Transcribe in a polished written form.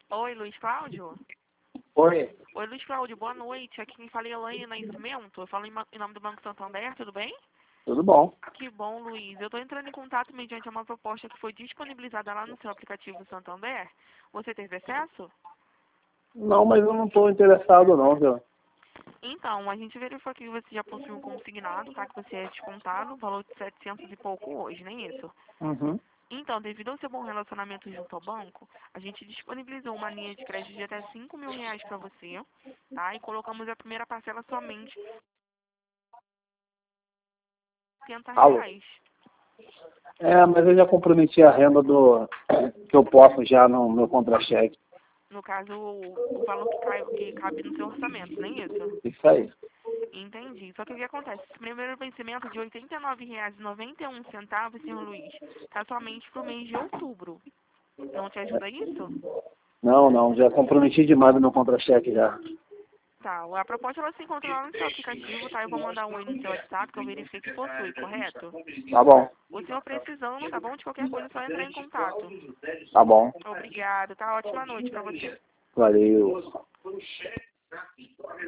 Oi, Luiz Cláudio? Oi, Oi, Luiz Cláudio, boa noite. Aqui quem fala é Elaine Nascimento. Eu falo em nome do Banco Santander, tudo bem? tudo bom? Que bom, Luiz. Eu estou entrando em contato mediante uma proposta que foi disponibilizada lá no seu aplicativo Santander. Você teve acesso? Não, mas eu não estou interessado não, viu? Então, a gente verificou que você já possui um consignado, tá? Que você é descontado, valor de 700 e pouco hoje, nem isso? Uhum. Então, devido ao seu bom relacionamento junto ao banco, a gente disponibilizou uma linha de crédito de até 5 mil reais para você, tá? E colocamos a primeira parcela somente Alô? R$ 80. Mas eu já comprometi a renda do que eu posso já no meu contra-cheque. No caso, o valor que cabe no seu orçamento, nem isso? Isso aí. Entendi. Só que o que acontece? Esse primeiro vencimento de R$ 89,91, senhor Luiz, tá somente pro mês de outubro. Não te ajuda isso? Não, já comprometi demais o meu contra-cheque já. Tá, a proposta ela se encontra lá no seu aplicativo, tá? Eu vou mandar um oi no seu WhatsApp que eu verifiquei que possui, correto? Tá bom, O senhor precisando, tá bom? De qualquer coisa é só entrar em contato. tá bom. Obrigado, tá? Ótima noite pra você. Valeu.